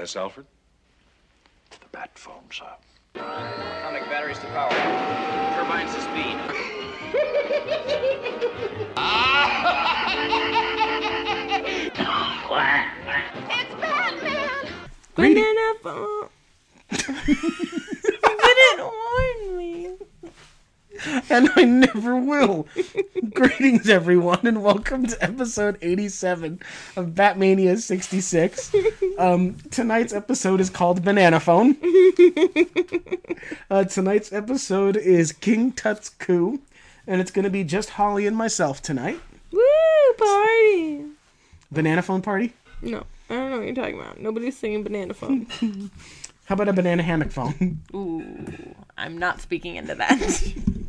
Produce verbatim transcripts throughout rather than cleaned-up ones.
Yes, Alfred? The bat phone, sir. Atomic batteries to power. Turbines to speed. It's Batman! Banana phone. You didn't warn me. And I never will. Greetings, everyone, and welcome to episode eighty-seven of Batmania sixty-six. Um, tonight's episode is called Banana Phone. Uh, tonight's episode is King Tut's Coup, and it's going to be just Holly and myself tonight. Woo, party. Banana Phone party? No, I don't know what you're talking about. Nobody's singing banana phone. How about a banana hammock phone? Ooh, I'm not speaking into that.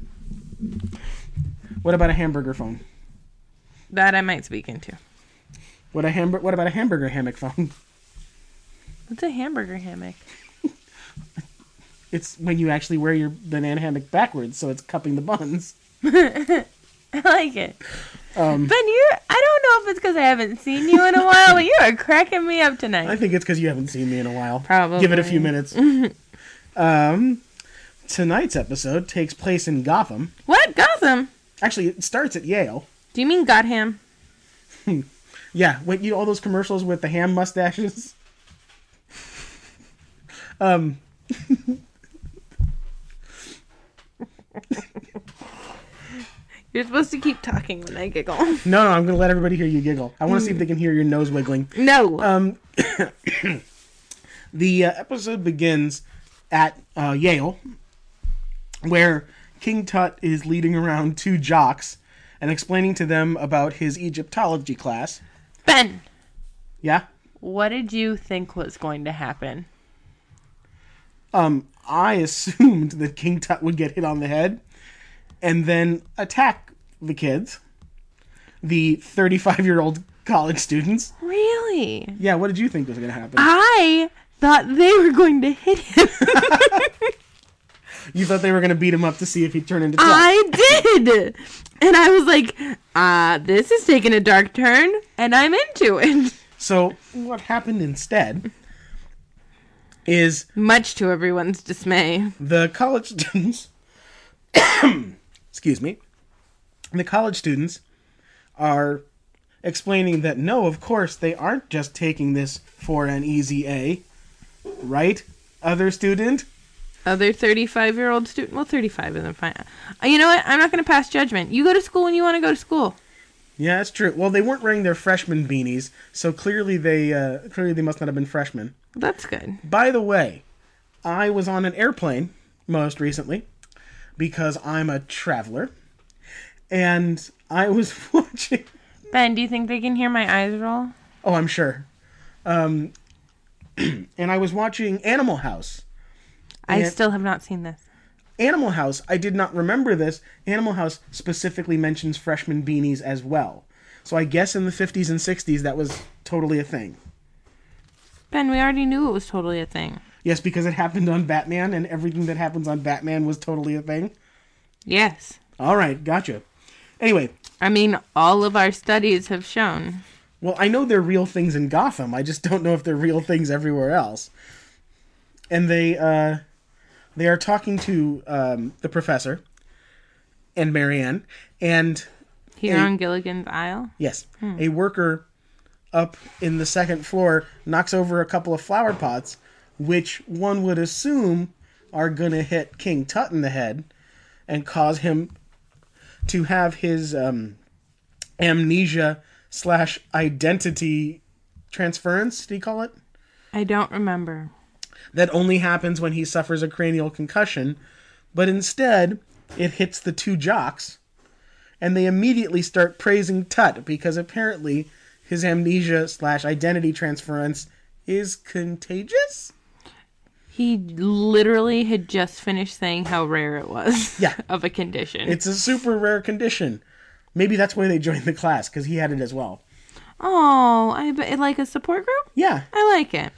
What about a hamburger phone? That I might speak into. What a hamburger? What about a hamburger hammock phone? What's a hamburger hammock? It's when you actually wear your banana hammock backwards, so it's cupping the buns. I like it. Um, Ben, you're, I don't know if it's because I haven't seen you in a while, but you are cracking me up tonight. I think it's because you haven't seen me in a while. Probably. Give it a few minutes. um, tonight's episode takes place in Gotham. What? Gotham? Actually, it starts at Yale. Do you mean Gotham? Yeah, wait, you know all those commercials with the ham mustaches? um... You're supposed to keep talking when I giggle. No, no, I'm going to let everybody hear you giggle. I want to see if they can hear your nose wiggling. No. Um, the uh, episode begins at uh, Yale, where King Tut is leading around two jocks and explaining to them about his Egyptology class. Ben, Yeah? what did you think was going to happen? Um, I assumed that King Tut would get hit on the head and then attack the kids, the thirty-five-year-old college students. Really? Yeah, what did you think was going to happen? I thought they were going to hit him. You thought they were going to beat him up to see if he'd turn into Tut. I did. And I was like, uh, this is taking a dark turn, and I'm into it. So, what happened instead is Much to everyone's dismay. the college students, excuse me, the college students are explaining that no, of course, they aren't just taking this for an easy A, right, other student? Other thirty-five-year-old student. Well, thirty-five isn't fine. Uh, you know what? I'm not going to pass judgment. You go to school when you want to go to school. Yeah, that's true. Well, they weren't wearing their freshman beanies, so clearly they uh, clearly they must not have been freshmen. That's good. By the way, I was on an airplane most recently because I'm a traveler, and I was watching... Ben, do you think they can hear my eyes roll? Oh, I'm sure. Um, and I was watching Animal House. I And- still have not seen this. Animal House, I did not remember this. Animal House specifically mentions freshman beanies as well. So I guess in the fifties and sixties that was totally a thing. Ben, we already knew it was totally a thing. Yes, because it happened on Batman, and everything that happens on Batman was totally a thing. Yes. All right, gotcha. Anyway, I mean, all of our studies have shown. well, I know they're real things in Gotham. I just don't know if they're real things everywhere else. And they, uh, they are talking to um, the professor and Marianne, and Here a- on Gilligan's Isle? yes, a worker up in the second floor knocks over a couple of flower pots, which one would assume are going to hit King Tut in the head and cause him to have his um, amnesia slash identity transference, do you call it? I don't remember. That only happens when he suffers a cranial concussion, but instead it hits the two jocks, and they immediately start praising Tut because apparently his amnesia slash identity transference is contagious? He literally had just finished saying how rare it was. Yeah. Of a condition. It's a super rare condition. Maybe that's why they joined the class, because he had it as well. Oh, I bet, like a support group? Yeah. I like it.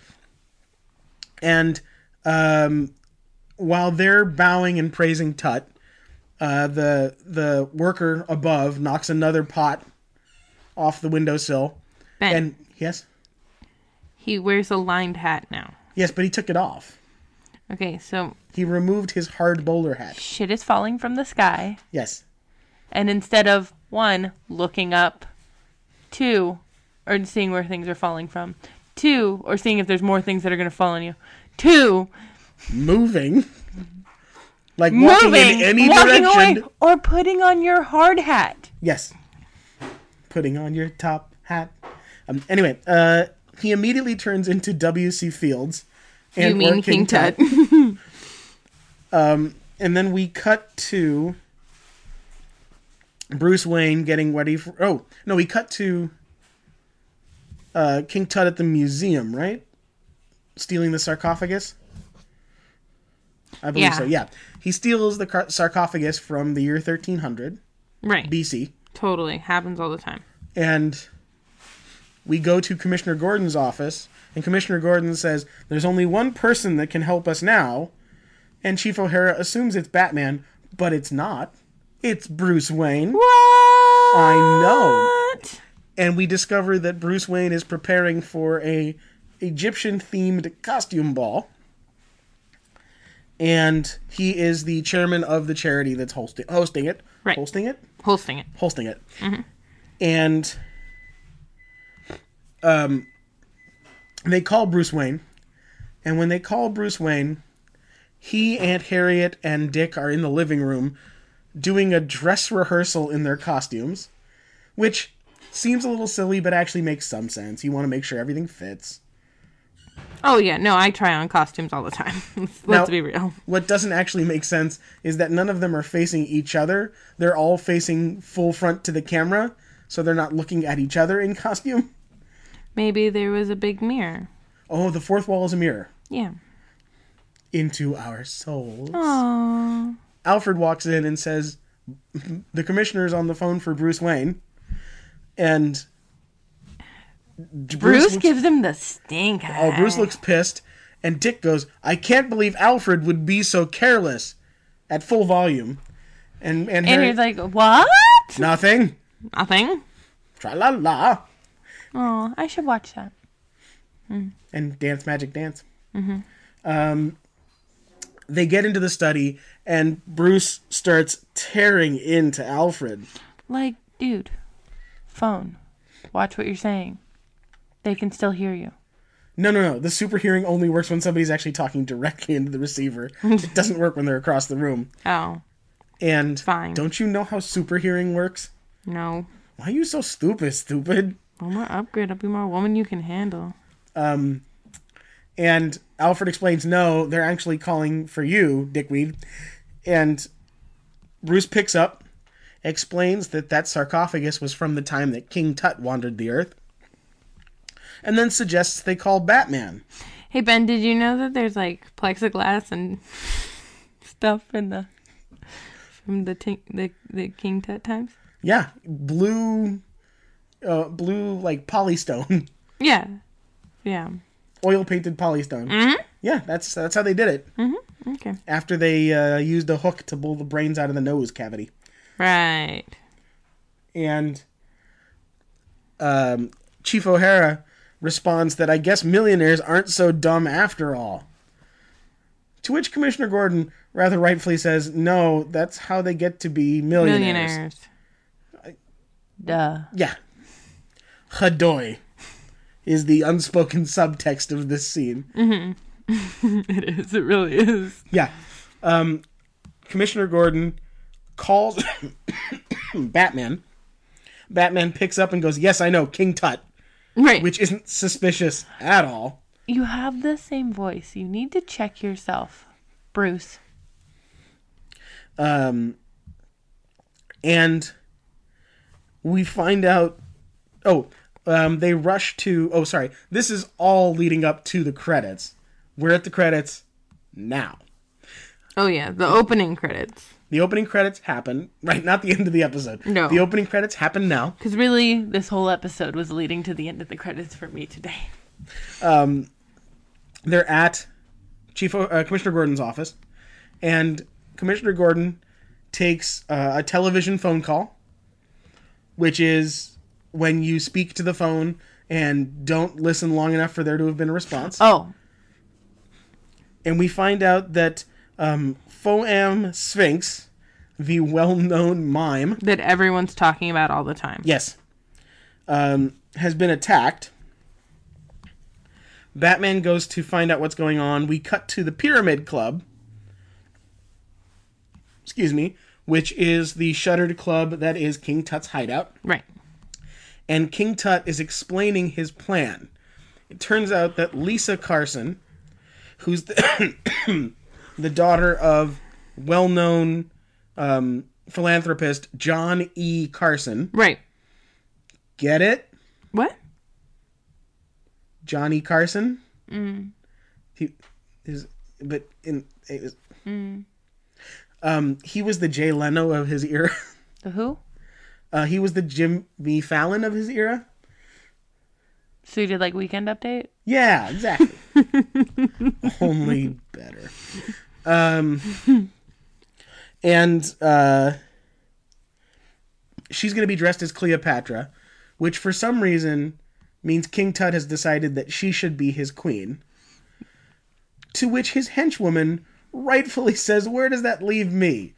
And um, while they're bowing and praising Tut, uh, the the worker above knocks another pot off the windowsill. Ben, And yes, He wears a lined hat now. Yes, but he took it off. Okay, so He removed his hard bowler hat. shit is falling from the sky. Yes. And instead of, one, looking up, two, or seeing where things are falling from, two, or seeing if there's more things that are going to fall on you, two, Moving. Like walking moving, in any walking direction. away, or putting on your hard hat. Yes. Putting on your top hat. Um, anyway, uh, he immediately turns into W C. Fields. You mean or King Tut. um, and then we cut to Bruce Wayne getting ready for... Oh, no, we cut to uh, King Tut at the museum, right? Stealing the sarcophagus? I believe Yeah. so, yeah. He steals the car- sarcophagus from the year thirteen hundred Right. B C. Totally. Happens all the time. And we go to Commissioner Gordon's office, and Commissioner Gordon says, there's only one person that can help us now. And Chief O'Hara assumes it's Batman, but it's not. It's Bruce Wayne. What? I know. And we discover that Bruce Wayne is preparing for a Egyptian-themed costume ball. And he is the chairman of the charity that's hosting, hosting it. Right. Hosting it? Hosting it. Hosting it. Mm-hmm. And um, they call Bruce Wayne. And when they call Bruce Wayne, he, Aunt Harriet, and Dick are in the living room doing a dress rehearsal in their costumes, which seems a little silly, but actually makes some sense. You want to make sure everything fits. Oh, yeah. No, I try on costumes all the time. Let's Now, be real. What doesn't actually make sense is that none of them are facing each other. They're all facing full front to the camera, so they're not looking at each other in costume. Maybe there was a big mirror. Oh, the fourth wall is a mirror. Yeah. Into our souls. Aww. Alfred walks in and says, the commissioner's on the phone for Bruce Wayne. And Bruce, Bruce looks, gives him the stink eye. oh, Bruce looks pissed. And Dick goes, I can't believe Alfred would be so careless, at full volume. And and, And Harry, he's like, what? nothing. Nothing. Tra-la-la. Oh, I should watch that. And Dance Magic Dance. Mm-hmm. Um, they get into the study, and Bruce starts tearing into Alfred. Like, dude, phone. Watch what you're saying. They can still hear you. No, no, no. The super hearing only works when somebody's actually talking directly into the receiver. It doesn't work when they're across the room. Oh, And Fine. don't you know how super hearing works? no. Why are you so stupid, stupid? I'm gonna upgrade. I'll be more woman you can handle. Um, and Alfred explains, no, they're actually calling for you, Dickweed. And Bruce picks up, explains that that sarcophagus was from the time that King Tut wandered the earth, and then suggests they call Batman. Hey, Ben, did you know that there's, like, plexiglass and stuff in the... from the tink, the, the King Tut times? Yeah, blue, uh, blue, like, polystone. Yeah. Yeah. Oil-painted polystone. Mm-hmm. Yeah, that's that's how they did it. Mm-hmm. Okay. After they uh, used a hook to pull the brains out of the nose cavity. Right. And um, Chief O'Hara responds that I guess millionaires aren't so dumb after all. To which Commissioner Gordon rather rightfully says, no, that's how they get to be millionaires. Millionaires. Duh. Yeah. Hadoy is the unspoken subtext of this scene. Mm-hmm. It is. It really is. Yeah. Um, Commissioner Gordon calls Batman. Batman picks up and goes, yes, I know, King Tut. Right. Which isn't suspicious at all. You have the same voice. You need to check yourself, Bruce. Um, and we find out... Oh, um, they rush to... Oh, sorry. This is all leading up to the credits. We're at the credits now. Oh, yeah. The opening credits. The opening credits happen, right? Not the end of the episode. No. The opening credits happen now. Because really, this whole episode was leading to the end of the credits for me today. Um, they're at Chief uh, Commissioner Gordon's office, and Commissioner Gordon takes uh, a television phone call, which is when you speak to the phone and don't listen long enough for there to have been a response. Oh. And we find out that um, Foam Sphinx, the well-known mime, That everyone's talking about all the time. yes, um, has been attacked. Batman goes to find out what's going on. We cut to the Pyramid Club. Excuse me. Which is the shuttered club that is King Tut's hideout. Right. And King Tut is explaining his plan. It turns out that Lisa Carson, who's the, the daughter of well-known um, philanthropist John E. Carson. Right. Get it? What? Johnny Carson. Mm. He is, but in it was, Mm. um, he was the Jay Leno of his era. The who? Uh, he was the Jimmy Fallon of his era. So you did like Weekend Update? Yeah, exactly. Only better. Um, and uh, she's going to be dressed as Cleopatra, which for some reason means King Tut has decided that she should be his queen. To which his henchwoman rightfully says, "Where does that leave me?"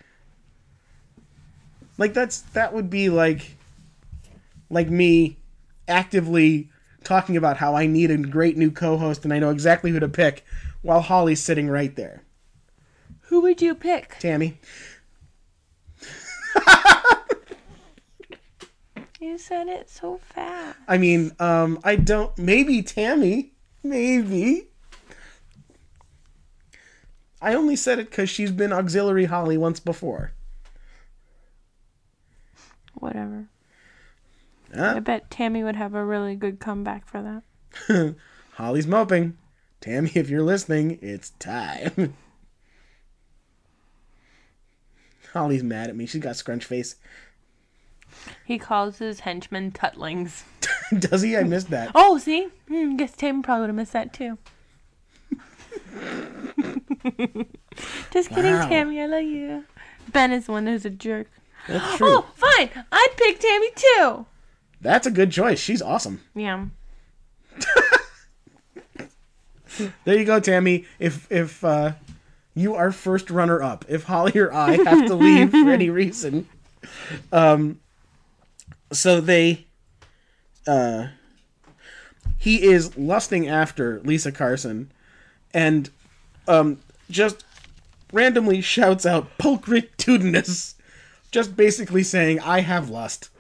Like that's that would be like like me actively talking about how I need a great new co-host and I know exactly who to pick while Holly's sitting right there. Who would you pick? Tammy. You said it so fast. I mean, um, I don't... Maybe Tammy. Maybe. I only said it because she's been auxiliary Holly once before. Whatever. Huh? I bet Tammy would have a really good comeback for that. Holly's moping. Tammy, if you're listening, it's time. Holly's mad at me. She's got scrunch face. He calls his henchmen tutlings. Does he? I missed that. Oh, see? Hmm, guess Tammy probably would have missed that too. Just kidding, Wow. Tammy. I love you. Ben is the one who's a jerk. That's true. Oh, fine. I'd pick Tammy too. That's a good choice. She's awesome. Yeah. There you go, Tammy. If if uh, you are first runner up, if Holly or I have to leave for any reason, um, so they, uh, he is lusting after Lisa Carson, and um, just randomly shouts out "pulchritudinous," just basically saying, "I have lust."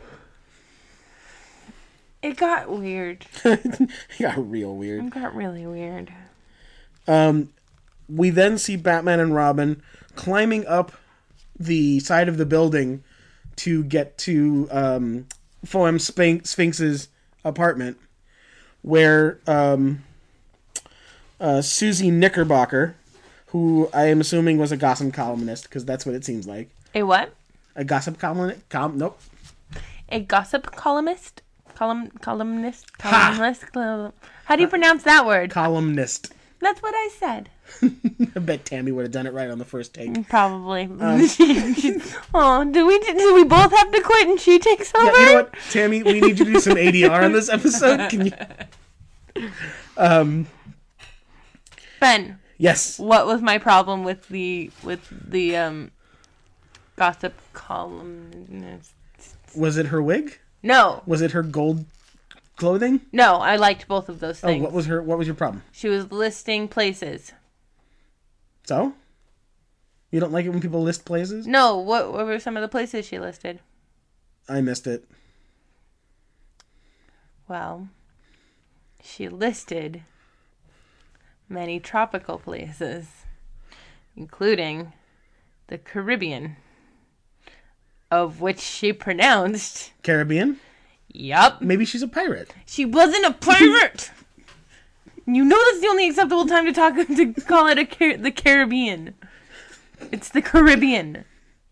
It got weird. It got real weird. It got really weird. Um, we then see Batman and Robin climbing up the side of the building to get to um, Foam Sphinx's apartment, where um, uh, Susie Knickerbocker, who I am assuming was a gossip columnist, because that's what it seems like. A what? A gossip columnist? Com- nope. A gossip columnist? Column, columnist? Columnist? How do you pronounce that word? Columnist. That's what I said. I bet Tammy would have done it right on the first take. Probably. Oh, do we do we both have to quit and she takes over? Yeah, you know what, Tammy? We need you to do some A D R on this episode. Can you? Um. Ben, Yes. what was my problem with the with the um gossip columnist? Was it her wig? No, Was it her gold clothing? no, I liked both of those Oh, things. what was her? What was your problem? She was listing places. So, you don't like it when people list places? No, what, what were some of the places she listed? I missed it. Well, she listed many tropical places, including the Caribbean, of which she pronounced, Caribbean? yup, Maybe she's a pirate. she wasn't a pirate. You know that's the only acceptable time to talk to call it a Car- the Caribbean. It's the Caribbean.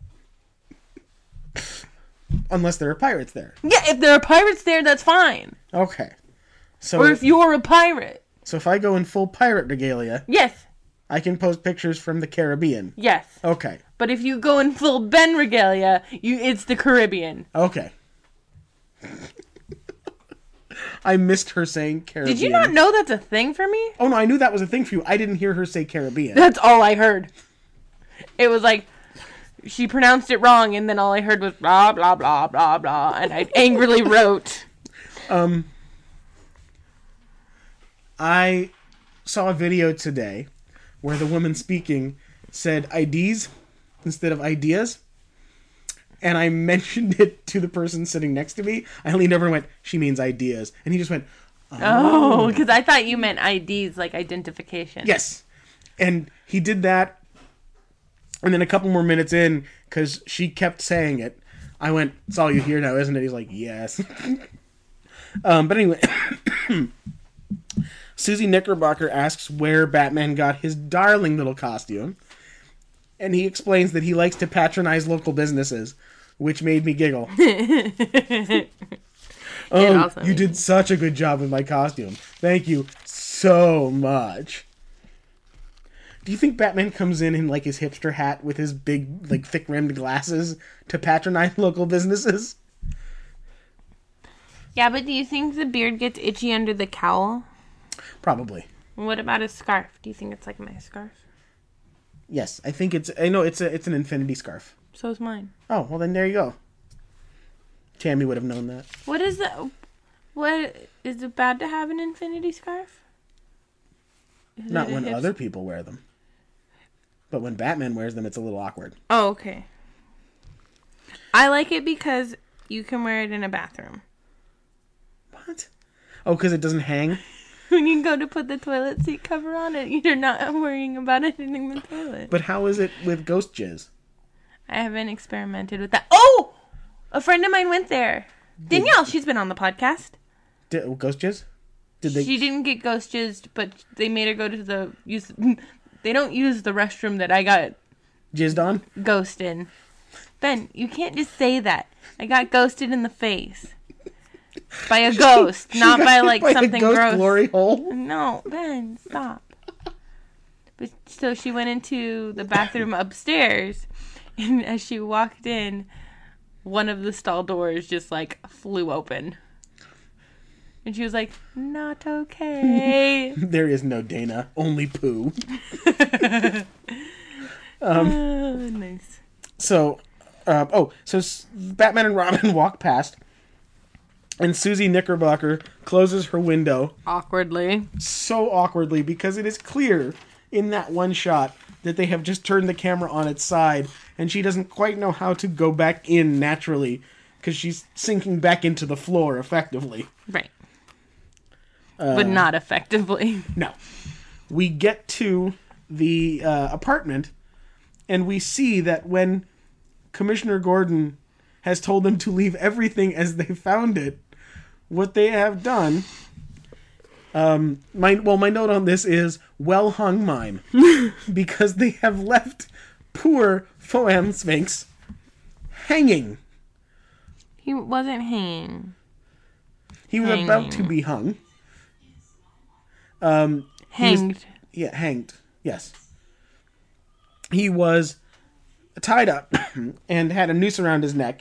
Unless there are pirates there. Yeah, if there are pirates there, that's fine. Okay. So, Or if you're a pirate. so if I go in full pirate regalia, Yes, I can post pictures from the Caribbean. yes. Okay. But if you go in full Ben regalia, you it's the Caribbean. Okay. I missed her saying Caribbean. Did you not know that's a thing for me? Oh, no, I knew that was a thing for you. I didn't hear her say Caribbean. That's all I heard. It was like, she pronounced it wrong, and then all I heard was blah, blah, blah, blah, blah, and I angrily wrote. Um, I saw a video today where the woman speaking said I Ds instead of ideas. And I mentioned it to the person sitting next to me. I leaned over and went, she means ideas. And he just went, Oh, because I thought you meant I Ds, like identification. yes. And he did that. And then a couple more minutes in, because she kept saying it, I went, it's all you hear now, isn't it? He's like, yes. um, but anyway, Susie Knickerbocker asks where Batman got his darling little costume. And he explains that he likes to patronize local businesses, which made me giggle. Oh, also you did such a good job with my costume. Thank you so much. Do you think Batman comes in in like his hipster hat with his big, like thick rimmed glasses to patronize local businesses? Yeah, but do you think the beard gets itchy under the cowl? Probably. What about his scarf? Do you think it's like my scarf? Yes, I think it's. I know it's a. It's an infinity scarf. So's mine. Oh well, then there you go. Tammy would have known that. What is the? What is it bad to have an infinity scarf? Is Not it a when hip- other people wear them, but when Batman wears them, it's a little awkward. Oh, okay. I like it because you can wear it in a bathroom. What? Oh, because it doesn't hang. When you go to put the toilet seat cover on it, you're not worrying about it hitting the toilet. But how is it with ghost jizz? I haven't experimented with that. Oh! A friend of mine went there. Danielle, she's been on the podcast. Did, oh, ghost jizz? Did they? She didn't get ghost jizzed, but they made her go to the use. They don't use the restroom that I got Jizzed on? ghost in. Ben, you can't just say that. I got ghosted in the face by a ghost, She not got by hit like by a something ghost gross. glory hole? No, Ben, stop. But so she went into the bathroom upstairs, and as she walked in, one of the stall doors just like flew open. And she was like, not okay. There is no Dana, only poo. Oh, nice. So, uh, oh, so S- Batman and Robin walk past, and Susie Knickerbocker closes her window Awkwardly. so awkwardly because it is clear in that one shot that they have just turned the camera on its side, and she doesn't quite know how to go back in naturally because she's sinking back into the floor effectively. Right. But not effectively. No. We get to the uh, apartment, and we see that when Commissioner Gordon has told them to leave everything as they found it, what they have done... Um, my well, my note on this is well hung mime, because they have left poor Foam Sphinx hanging. He wasn't hanging. He was Hanging. about to be hung. Um, he was- Hanged. yeah, hanged. Yes, he was tied up and had a noose around his neck,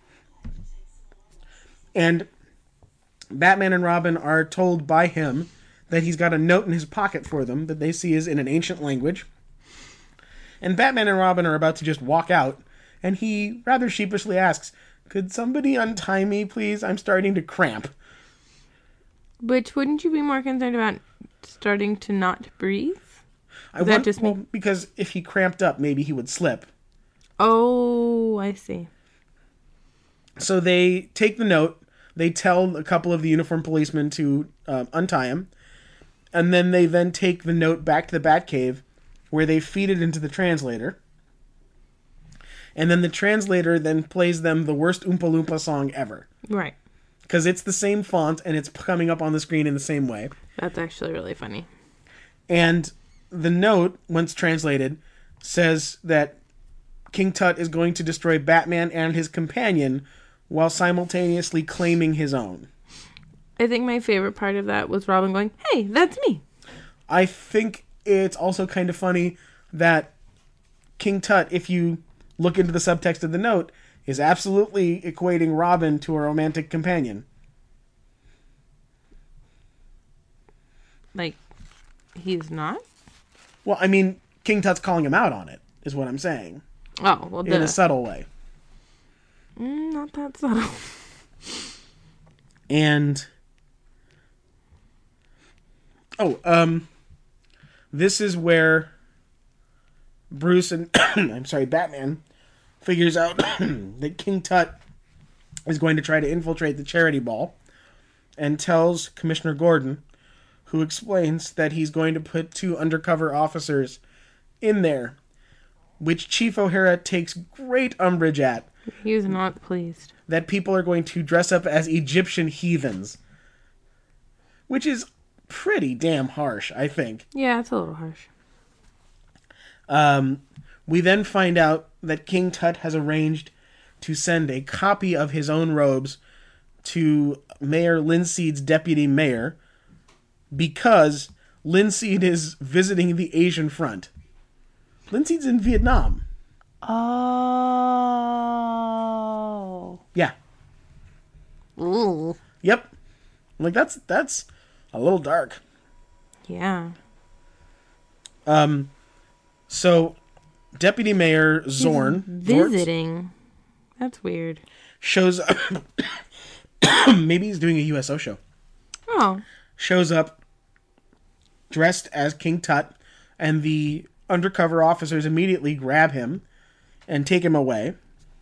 and Batman and Robin are told by him that he's got a note in his pocket for them that they see is in an ancient language. And Batman and Robin are about to just walk out, and he rather sheepishly asks, "Could somebody untie me, please? I'm starting to cramp." Which, wouldn't you be more concerned about starting to not breathe? I that want, just well, me? because if he cramped up, maybe he would slip. Oh, I see. So they take the note, they tell a couple of the uniformed policemen to um, untie him, and then they then take the note back to the Batcave, where they feed it into the translator. And then the translator then plays them the worst Oompa Loompa song ever. Right. Because it's the same font, and it's coming up on the screen in the same way. That's actually really funny. And the note, once translated, says that King Tut is going to destroy Batman and his companion while simultaneously claiming his own. I think my favorite part of that was Robin going, "Hey, that's me." I think it's also kind of funny that King Tut, if you look into the subtext of the note, is absolutely equating Robin to a romantic companion. like, he's not? Well, I mean, King Tut's calling him out on it, is what I'm saying. Oh, well, In duh. a subtle way. Mm, not that subtle. And... Oh, um... this is where Bruce and... I'm sorry, Batman figures out that King Tut is going to try to infiltrate the charity ball and tells Commissioner Gordon, who explains that he's going to put two undercover officers in there, which Chief O'Hara takes great umbrage at. He is not pleased. That people are going to dress up as Egyptian heathens. Which is pretty damn harsh, I think. Yeah, it's a little harsh. Um, we then find out that King Tut has arranged to send a copy of his own robes to Mayor Linseed's deputy mayor because Linseed is visiting the Asian front. Linseed's in Vietnam. Oh. Yeah. Ooh. Yep. Like, that's that's a little dark. Yeah. Um, so, Deputy Mayor Zorn... Visiting. That's weird. Shows up... maybe he's doing a U S O show. Oh. Shows up dressed as King Tut, and the undercover officers immediately grab him and take him away.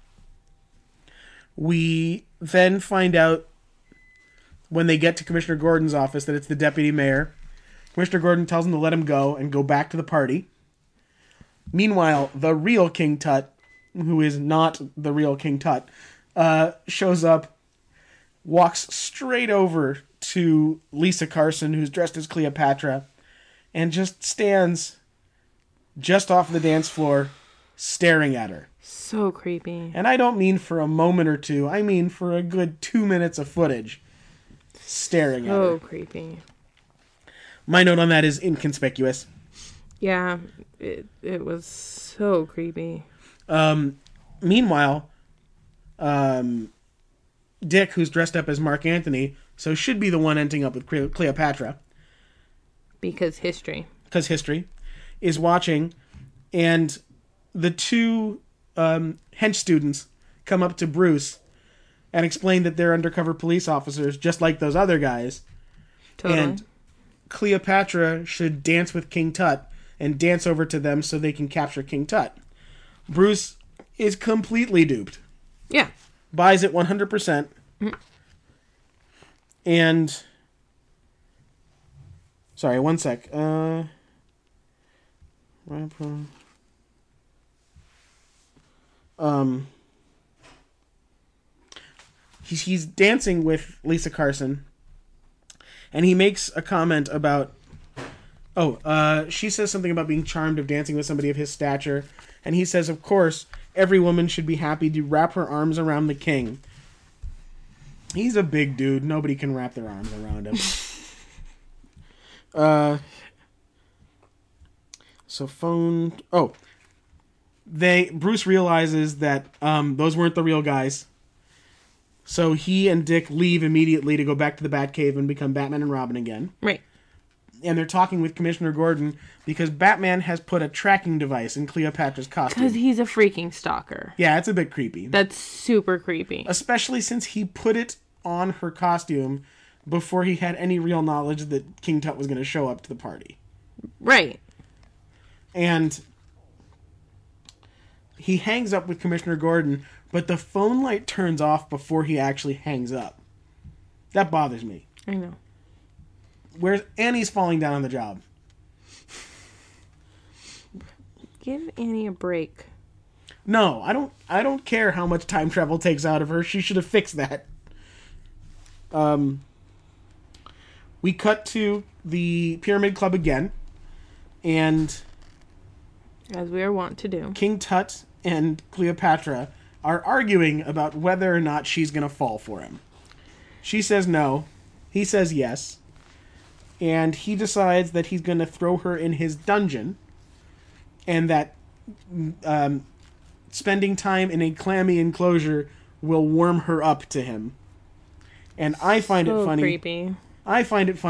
We then find out when they get to Commissioner Gordon's office that it's the deputy mayor. Commissioner Gordon tells him to let him go and go back to the party. Meanwhile, the real King Tut, who is not the real King Tut, uh, shows up, walks straight over to Lisa Carson, who's dressed as Cleopatra, and just stands just off the dance floor, staring at her. So creepy. And I don't mean for a moment or two, I mean for a good two minutes of footage, staring at her. So creepy. My note on that is inconspicuous. Yeah, it it was so creepy. Um, meanwhile, um, Dick, who's dressed up as Mark Antony, so should be the one ending up with Cle- Cleopatra. Because history. Because history, is watching, and the two um, hench students come up to Bruce and explain that they're undercover police officers, just like those other guys. Totally. And Cleopatra should dance with King Tut and dance over to them so they can capture King Tut. Bruce is completely duped. Yeah. Buys it one hundred percent. Mm-hmm. And... Sorry, one sec. Uh... Um... He's, he's dancing with Lisa Carson. And he makes a comment about... Oh, uh, she says something about being charmed of dancing with somebody of his stature. And he says, of course, every woman should be happy to wrap her arms around the king. He's a big dude. Nobody can wrap their arms around him. uh, so phone... Oh. They Bruce realizes that um, those weren't the real guys. So he and Dick leave immediately to go back to the Batcave and become Batman and Robin again. Right. And they're talking with Commissioner Gordon because Batman has put a tracking device in Cleopatra's costume. Because he's a freaking stalker. Yeah, it's a bit creepy. That's super creepy. Especially since he put it on her costume before he had any real knowledge that King Tut was going to show up to the party. Right. And he hangs up with Commissioner Gordon, but the phone light turns off before he actually hangs up. That bothers me. I know. Where's Annie's falling down on the job? Give Annie a break. No, I don't. I don't care how much time travel takes out of her. She should have fixed that. Um, we cut to the Pyramid Club again, and as we are wont to do, King Tut and Cleopatra are arguing about whether or not she's gonna fall for him. She says no. He says yes. And he decides that he's going to throw her in his dungeon, and that um, spending time in a clammy enclosure will warm her up to him. And I find so it funny. Creepy. I find it funny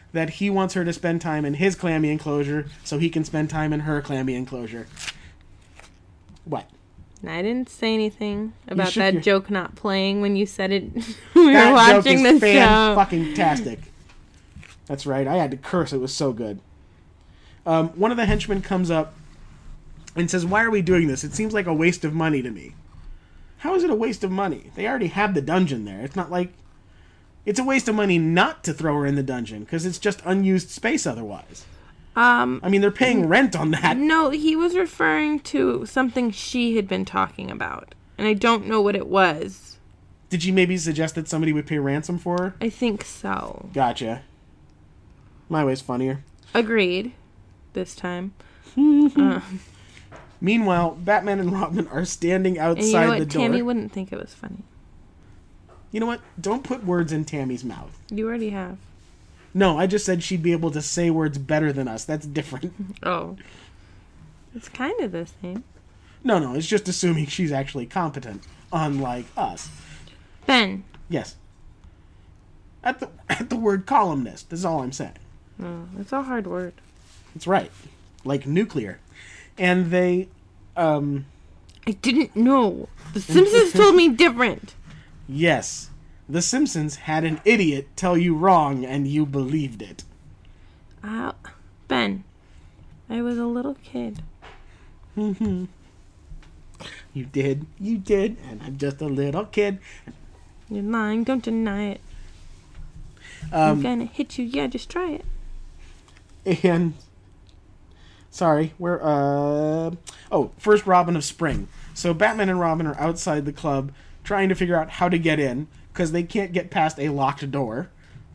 that he wants her to spend time in his clammy enclosure so he can spend time in her clammy enclosure. What? I didn't say anything about shook that your- joke not playing when you said it. we were That watching joke is the show. fan-fucking-tastic. That's right. I had to curse. It was so good. Um, one of the henchmen comes up and says, "Why are we doing this? It seems like a waste of money to me." How is it a waste of money? They already have the dungeon there. It's not like... It's a waste of money not to throw her in the dungeon, because it's just unused space otherwise. Um, I mean, they're paying rent on that. no, he was referring to something she had been talking about, and I don't know what it was. Did you maybe suggest that somebody would pay ransom for her? I think so. Gotcha. My way's funnier. Agreed. This time. uh, Meanwhile, Batman and Robin are standing outside and you know the what? door. Tammy wouldn't think it was funny. You know what? Don't put words in Tammy's mouth. You already have. No, I just said she'd be able to say words better than us. That's different. Oh. It's kind of the same. No, no, it's just assuming she's actually competent, unlike us. Ben. Yes. At the at the word columnist, is all I'm saying. Oh, it's a hard word. That's right. Like nuclear. And they, um... I didn't know. The Simpsons told me different. Yes. The Simpsons had an idiot tell you wrong, and you believed it. Uh, Ben. I was a little kid. Mm-hmm. You did. You did. And I'm just a little kid. You're lying. Don't deny it. I'm Um, gonna hit you. Yeah, just try it. and... Sorry, we're, uh... Oh, first Robin of Spring. So Batman and Robin are outside the club trying to figure out how to get in, because they can't get past a locked door.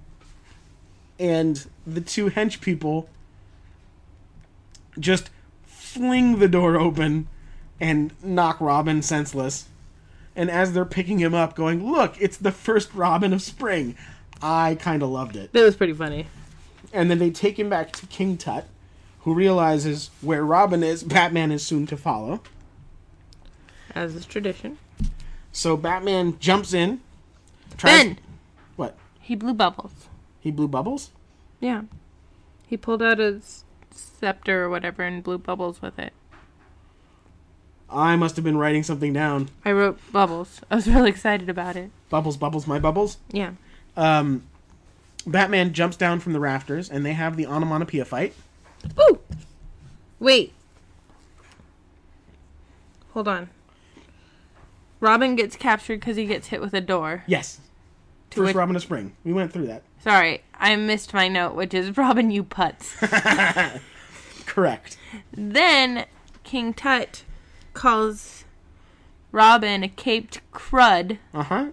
And the two hench people just fling the door open and knock Robin senseless. And as they're picking him up, going, "Look, it's the first Robin of Spring," I kind of loved it. That was pretty funny. And then they take him back to King Tut, who realizes where Robin is, Batman is soon to follow. As is tradition. So Batman jumps in. Tries... Ben! What? He blew bubbles. He blew bubbles? Yeah. He pulled out his scepter or whatever and blew bubbles with it. I must have been writing something down. I wrote bubbles. I was really excited about it. Bubbles, bubbles, my bubbles. Yeah. Um, Batman jumps down from the rafters, and they have the onomatopoeia fight. Ooh! Wait. Hold on. Robin gets captured because he gets hit with a door. Yes. To First which- Robin of Spring. We went through that. Sorry, I missed my note, which is Robin, you putz. Correct. Then King Tut calls Robin a caped crud, Uh-huh.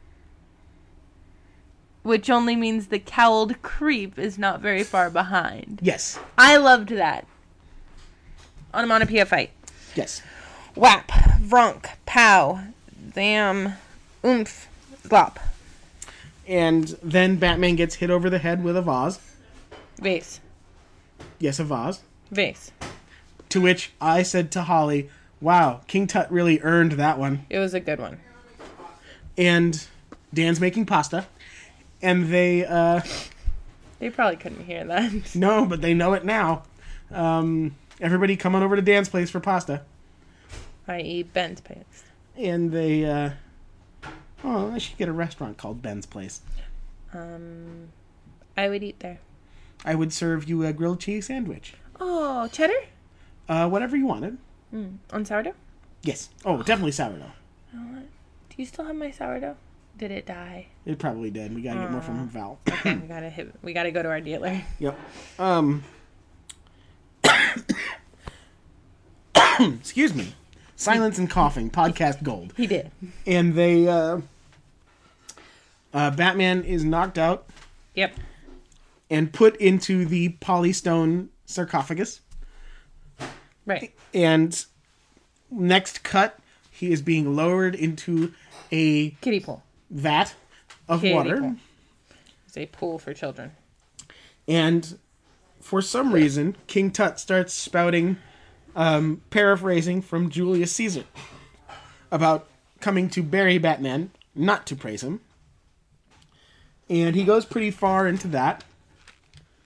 which only means the cowled creep is not very far behind. Yes. I loved that. Onomatopoeia fight. Yes. Whap, vronk, pow, zam, oomph, slop. And then Batman gets hit over the head with a vase. Vase. Yes, a vase. Vase. To which I said to Holly, "Wow, King Tut really earned that one." It was a good one. And Dan's making pasta. And they, uh... They probably couldn't hear that. No, but they know it now. Um, everybody come on over to Dan's place for pasta. that is. Ben's pants. And they, uh... Oh, I should get a restaurant called Ben's Place. Um, I would eat there. I would serve you a grilled cheese sandwich. Oh, cheddar? Uh, whatever you wanted. Mm. On sourdough? Yes. Oh, definitely sourdough. You know what? Do you still have my sourdough? Did it die? It probably did. We gotta get more from Val. Okay, we gotta hit. We gotta go to our dealer. Yep. Um. Excuse me. Silence and coughing. Podcast gold. He did. And they, uh... Uh, Batman is knocked out Yep. and put into the Polystone sarcophagus. Right. And next cut, he is being lowered into a Kiddie pool. vat of Kiddie water. pool. It's a pool for children. And for some reason, King Tut starts spouting, um, paraphrasing from Julius Caesar about coming to bury Batman, not to praise him. And he goes pretty far into that.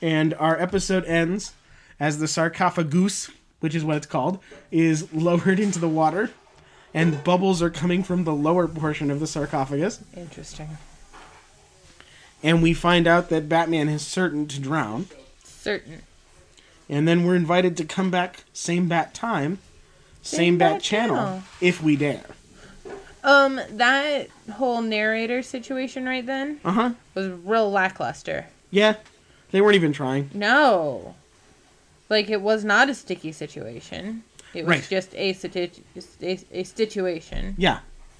And our episode ends as the sarcophagus, which is what it's called, is lowered into the water, and bubbles are coming from the lower portion of the sarcophagus. Interesting. And we find out that Batman is certain to drown. Certain. And then we're invited to come back same bat time, same, Same bat, bat channel, channel. if we dare. Um, that whole narrator situation right then Uh-huh. was real lackluster. Yeah. They weren't even trying. No. Like, it was not a sticky situation. It was Right. just a, situ- a, a situation. Yeah.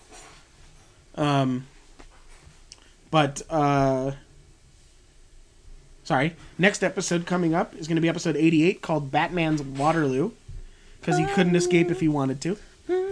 Um, but, uh... Sorry. Next episode coming up is going to be episode eighty-eight, called Batman's Waterloo. Because he couldn't escape if he wanted to.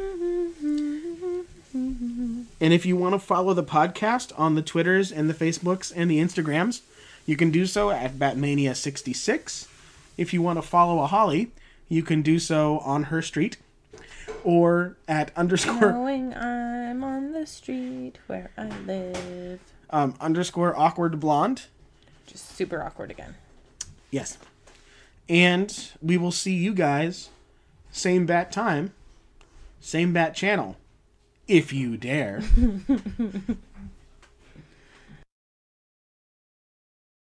And if you want to follow the podcast on the Twitters and the Facebooks and the Instagrams, you can do so at Batmania sixty-six. If you want to follow a Holly, you can do so on her street. Or at underscore... Knowing I'm on the street where I live. Um, underscore awkward blonde. Just super awkward again. Yes. And we will see you guys same bat time, same bat channel, if you dare.